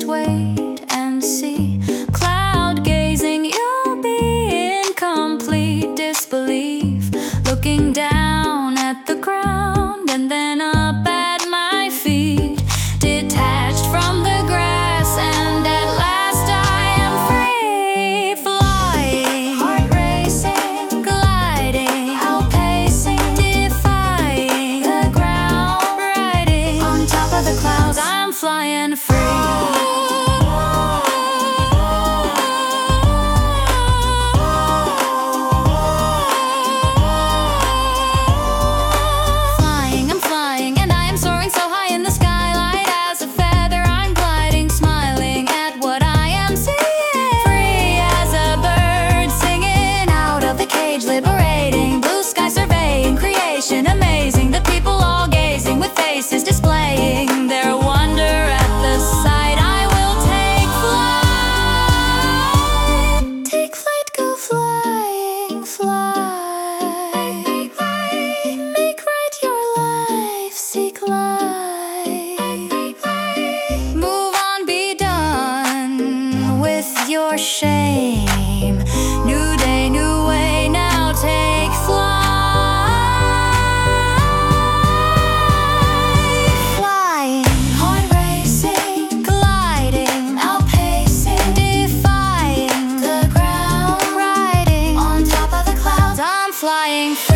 wait and see. Cloud gazing, you'll be in complete disbelief, looking down at the ground and then up at my feet, detached from the grass, and at last I am free, flying, heart racing, gliding, outpacing, defying the ground, riding on top of the clouds. I'm flying free. Liberating, blue sky surveying, creation amazing, the people all gazing with faces displaying their wonder at the sight. I will take flight, take flight, go flying, fly, make right your life, seek life, move on, be done with your shame, new day, new way, now take flight, flying, heart racing, gliding, outpacing, defying the ground, riding on top of the clouds. I'm flying.